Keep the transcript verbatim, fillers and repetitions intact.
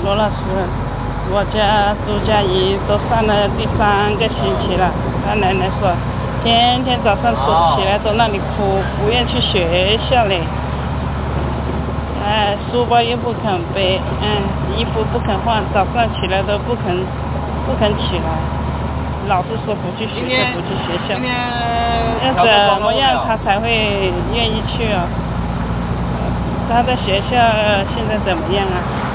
罗老师，我家朱佳怡都上了第三个星期了。她奶奶说，天天早上起来都那里哭，不愿去学校嘞。哎，书包又不肯背，嗯，衣服不肯换，早上起来都不肯不肯起来。老师说不去学校，不去学校。要怎么样他才会愿意去啊？他的学校现在怎么样啊？